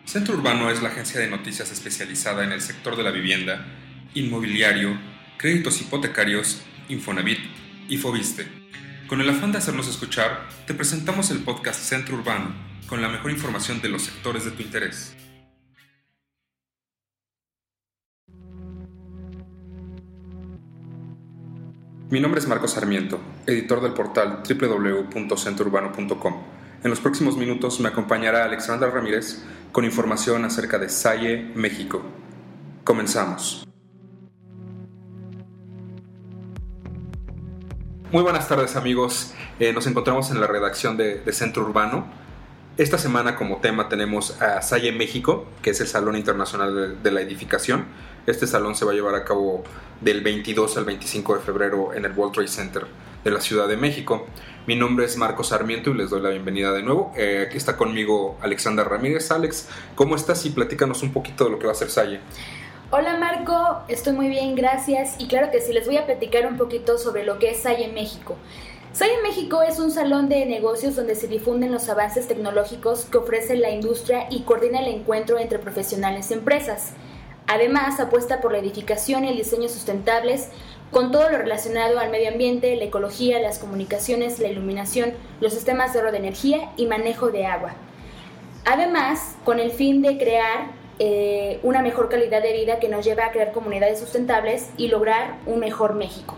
Centro Urbano es la agencia de noticias especializada en el sector de la vivienda, inmobiliario, créditos hipotecarios, Infonavit y Foviste. Con el afán de hacernos escuchar, te presentamos el podcast Centro Urbano, con la mejor información de los sectores de tu interés. Mi nombre es Marcos Sarmiento, editor del portal www.centrourbano.com. En los próximos minutos me acompañará Alexandra Ramírez con información acerca de Salle, México. Comenzamos. Muy buenas tardes, amigos. Nos encontramos en la redacción de Centro Urbano. Esta semana como tema tenemos a Salle México, que es el Salón Internacional de la Edificación. Este salón se va a llevar a cabo del 22 al 25 de febrero en el World Trade Center de la Ciudad de México. Mi nombre es Marcos Sarmiento y les doy la bienvenida de nuevo. Aquí está conmigo Alexandra Ramírez. Alex, ¿cómo estás? Y platícanos un poquito de lo que va a ser Salle. Hola Marco, estoy muy bien, gracias. Y claro que sí, les voy a platicar un poquito sobre lo que es Salle México. Salle México es un salón de negocios donde se difunden los avances tecnológicos que ofrece la industria y coordina el encuentro entre profesionales y empresas. Además, apuesta por la edificación y el diseño sustentables, con todo lo relacionado al medio ambiente, la ecología, las comunicaciones, la iluminación, los sistemas de ahorro de energía y manejo de agua. Además, con el fin de crear una mejor calidad de vida que nos lleva a crear comunidades sustentables y lograr un mejor México.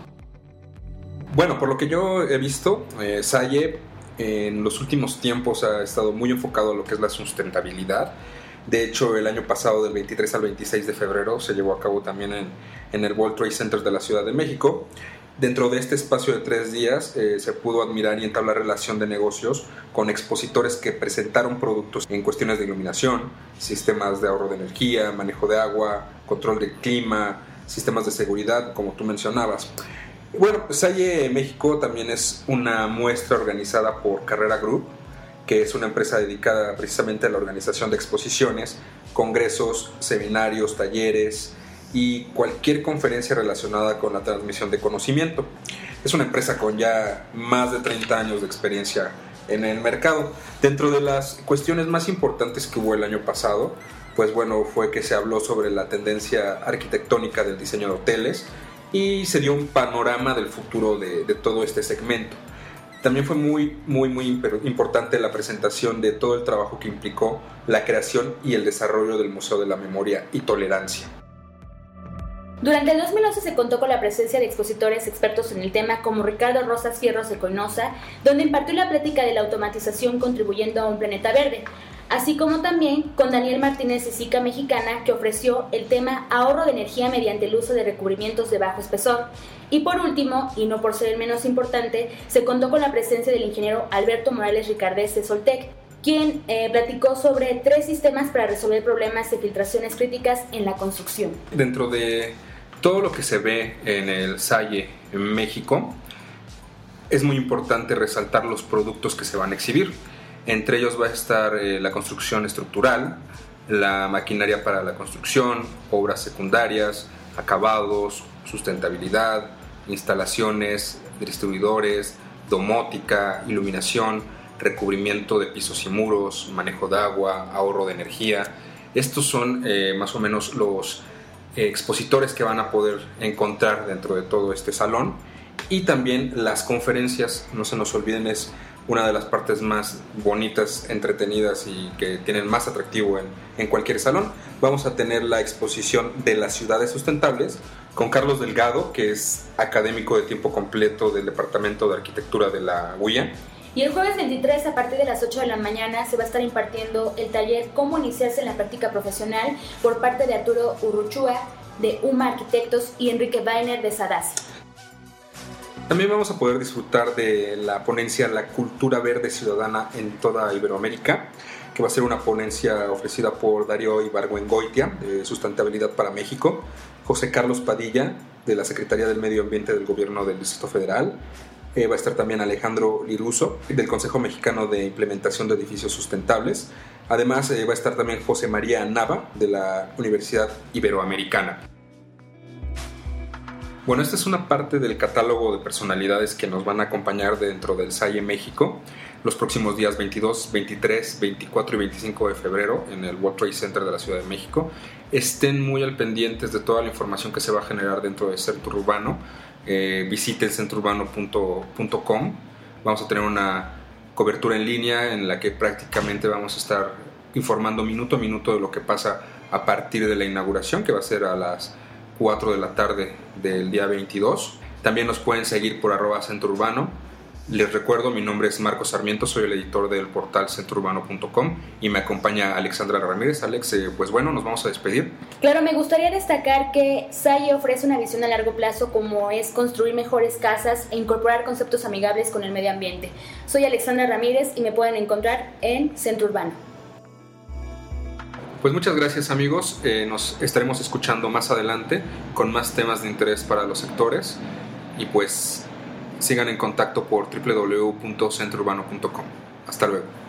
Bueno, por lo que yo he visto, Salle en los últimos tiempos ha estado muy enfocado a lo que es la sustentabilidad. De hecho, el año pasado, del 23 al 26 de febrero, se llevó a cabo también en el World Trade Center de la Ciudad de México. Dentro de este espacio de 3 días se pudo admirar y entablar relación de negocios con expositores que presentaron productos en cuestiones de iluminación, sistemas de ahorro de energía, manejo de agua, control del clima, sistemas de seguridad, como tú mencionabas. Bueno, Salle México también es una muestra organizada por Carrera Group, que es una empresa dedicada precisamente a la organización de exposiciones, congresos, seminarios, talleres y cualquier conferencia relacionada con la transmisión de conocimiento. Es una empresa con ya más de 30 años de experiencia en el mercado. Dentro de las cuestiones más importantes que hubo el año pasado, pues bueno, fue que se habló sobre la tendencia arquitectónica del diseño de hoteles y se dio un panorama del futuro de todo este segmento. También fue muy importante la presentación de todo el trabajo que implicó la creación y el desarrollo del Museo de la Memoria y Tolerancia. Durante el 2011 se contó con la presencia de expositores expertos en el tema como Ricardo Rosas Fierros de Coinosa, donde impartió la plática de la automatización contribuyendo a un planeta verde, así como también con Daniel Martínez de SICA Mexicana, que ofreció el tema ahorro de energía mediante el uso de recubrimientos de bajo espesor. Y por último, y no por ser el menos importante, se contó con la presencia del ingeniero Alberto Morales Ricardés de Soltec, quien platicó sobre 3 sistemas para resolver problemas de filtraciones críticas en la construcción. Dentro de todo lo que se ve en el Salle en México, es muy importante resaltar los productos que se van a exhibir. Entre ellos va a estar la construcción estructural, la maquinaria para la construcción, obras secundarias, acabados, sustentabilidad, instalaciones, distribuidores, domótica, iluminación, recubrimiento de pisos y muros, manejo de agua, ahorro de energía. Estos son más o menos los expositores que van a poder encontrar dentro de todo este salón. Y también las conferencias, no se nos olviden, es una de las partes más bonitas, entretenidas y que tienen más atractivo en cualquier salón. Vamos a tener la exposición de las ciudades sustentables con Carlos Delgado, que es académico de tiempo completo del Departamento de Arquitectura de la UIA. Y el jueves 23, a partir de las 8 de la mañana, se va a estar impartiendo el taller Cómo iniciarse en la práctica profesional por parte de Arturo Urruchúa, de UMA Arquitectos, y Enrique Weiner, de Sadasi. También vamos a poder disfrutar de la ponencia La Cultura Verde Ciudadana en toda Iberoamérica, que va a ser una ponencia ofrecida por Darío Ibargüengoitia, de Sustentabilidad para México, José Carlos Padilla, de la Secretaría del Medio Ambiente del Gobierno del Distrito Federal. Va a estar también Alejandro Liruso, del Consejo Mexicano de Implementación de Edificios Sustentables. Además, va a estar también José María Nava, de la Universidad Iberoamericana. Bueno, esta es una parte del catálogo de personalidades que nos van a acompañar dentro del SAIE México los próximos días 22, 23, 24 y 25 de febrero en el World Trade Center de la Ciudad de México. Estén muy al pendientes de toda la información que se va a generar dentro de Centro Urbano. Visiten centrourbano.com. Vamos a tener una cobertura en línea en la que prácticamente vamos a estar informando minuto a minuto de lo que pasa a partir de la inauguración, que va a ser a las 4 de la tarde del día 22. También nos pueden seguir por @centrourbano. Les recuerdo, mi nombre es Marco Sarmiento, soy el editor del portal centrourbano.com y me acompaña Alexandra Ramírez. Alex, pues bueno, nos vamos a despedir. Claro, me gustaría destacar que SAIE ofrece una visión a largo plazo como es construir mejores casas e incorporar conceptos amigables con el medio ambiente. Soy Alexandra Ramírez y me pueden encontrar en Centro Urbano. Pues muchas gracias, amigos, nos estaremos escuchando más adelante con más temas de interés para los sectores y pues sigan en contacto por www.centrourbano.com. Hasta luego.